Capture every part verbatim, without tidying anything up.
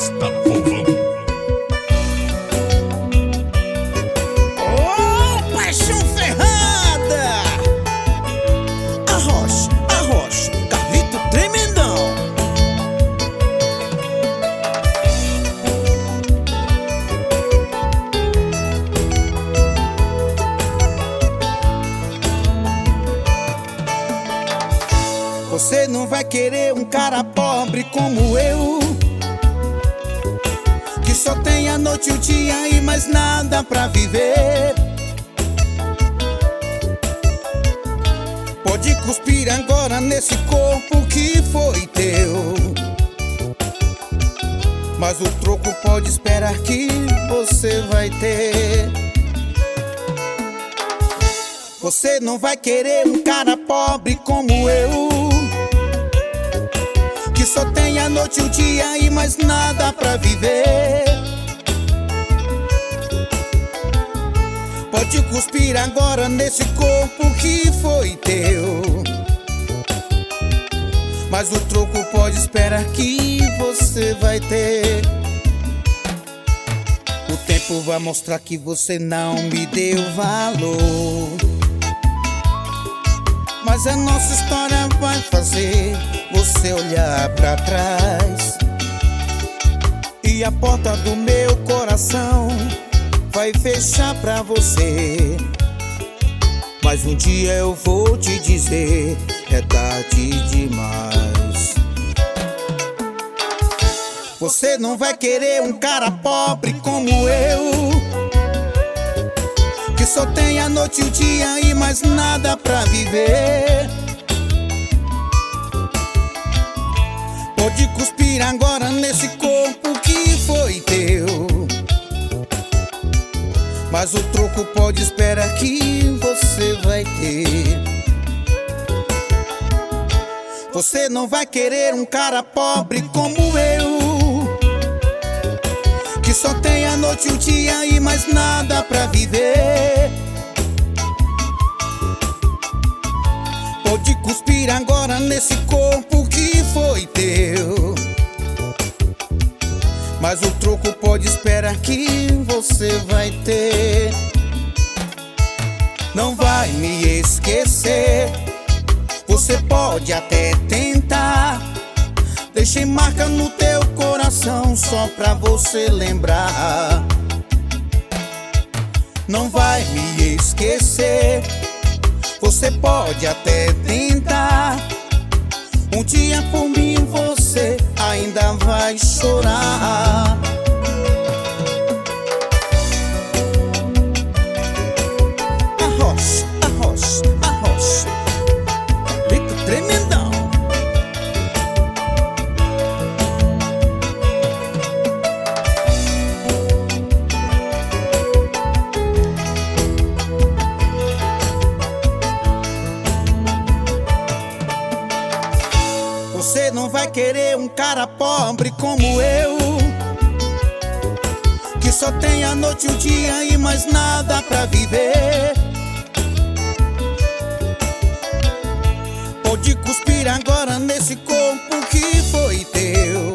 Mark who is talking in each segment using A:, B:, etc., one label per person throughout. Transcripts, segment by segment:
A: Arrasta, povão.
B: Ô, paixão ferrada! Arrocha, arrocha, Carlito tremendão. Você não vai querer um cara pobre como eu, que só tem a noite e o dia e mais nada pra viver. Pode cuspir agora nesse corpo que foi teu, mas o troco pode esperar que você vai ter. Você não vai querer um cara pobre como eu, que só tem a noite e o dia e mais nada pra viver. Pode cuspir agora nesse corpo que foi teu, mas o troco pode esperar que você vai ter. O tempo vai mostrar que você não me deu valor, mas a nossa história vai fazer você olhar pra trás, e a porta do meu coração vai fechar pra você. Mas um dia eu vou te dizer, é tarde demais. Você não vai querer um cara pobre como eu, que só tem a noite e o dia e mais nada pra viver. Pode cuspir agora nesse corpo que foi teu, mas o troco pode esperar que você vai ter. Você não vai querer um cara pobre como eu, que só tem a noite e o dia e mais nada pra viver. Pode cuspir agora nesse corpo que foi teu, mas o troco pode esperar que você vai ter. Não vai me esquecer, você pode até tentar. Deixei marca no teu coração só pra você lembrar. Não vai me esquecer, você pode até tentar. Um dia por mim você ainda vai chorar. Arrocha, arrocha, arrocha, Carlito tremendão. Você não vai querer um cara pobre como eu, que só tem a noite e o dia e mais nada pra viver. Pode cuspir agora nesse corpo que foi teu,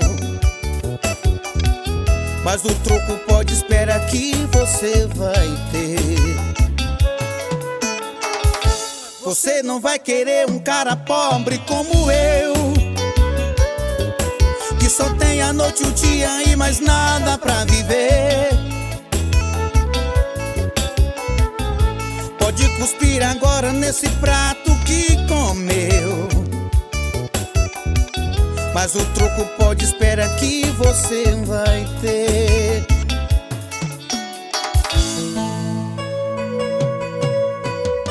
B: mas o troco pode esperar que você vai ter. Você não vai querer um cara pobre como eu, que só tem a noite e o dia e mais nada pra viver. Pode cuspir agora nesse prato que comeu, mas o troco pode esperar que você vai ter.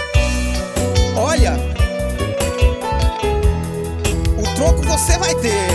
B: Olha, o troco você vai ter.